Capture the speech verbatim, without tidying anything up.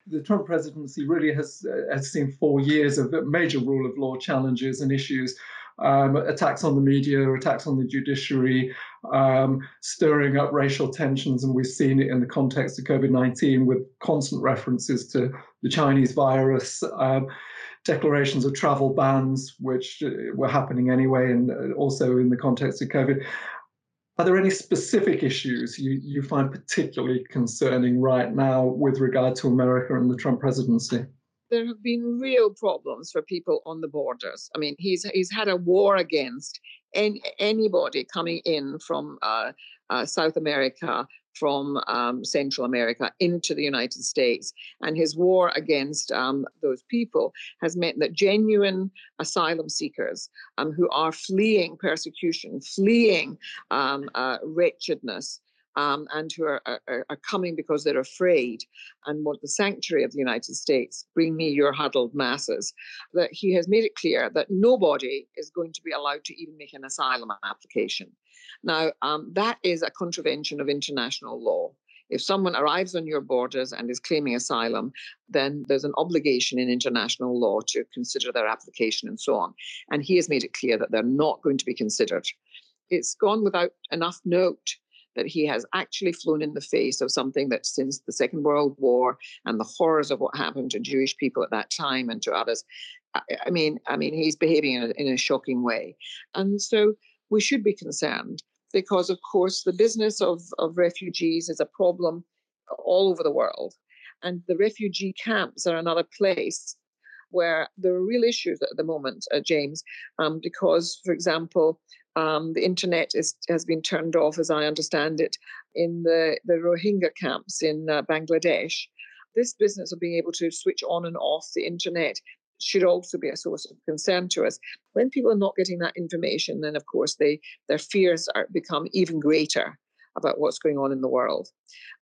the Trump presidency really has, uh, has seen four years of major rule of law challenges and issues, um, attacks on the media, attacks on the judiciary, um, stirring up racial tensions. And we've seen it in the context of COVID nineteen with constant references to the Chinese virus, um, declarations of travel bans, which uh, were happening anyway, and uh, also in the context of COVID. Are there any specific issues you, you find particularly concerning right now with regard to America and the Trump presidency? There have been real problems for people on the borders. I mean, he's he's had a war against any, anybody coming in from uh, uh, South America, from um, Central America into the United States. And his war against um, those people has meant that genuine asylum seekers um, who are fleeing persecution, fleeing um, uh, wretchedness, Um, and who are, are, are coming because they're afraid and want the sanctuary of the United States, bring me your huddled masses, that he has made it clear that nobody is going to be allowed to even make an asylum application. Now, um, that is a contravention of international law. If someone arrives on your borders and is claiming asylum, then there's an obligation in international law to consider their application and so on. And he has made it clear that they're not going to be considered. It's gone without enough note that he has actually flown in the face of something that since the Second World War and the horrors of what happened to Jewish people at that time and to others, I, I mean, I mean, he's behaving in a, in a shocking way. And so we should be concerned because, of course, the business of, of refugees is a problem all over the world. And the refugee camps are another place where there are real issues at the moment, uh, James, um, because, for example, um, the internet is, has been turned off, as I understand it, in the, the Rohingya camps in uh, Bangladesh. This business of being able to switch on and off the internet should also be a source of concern to us. When people are not getting that information, then, of course, they, their fears are become even greater about what's going on in the world.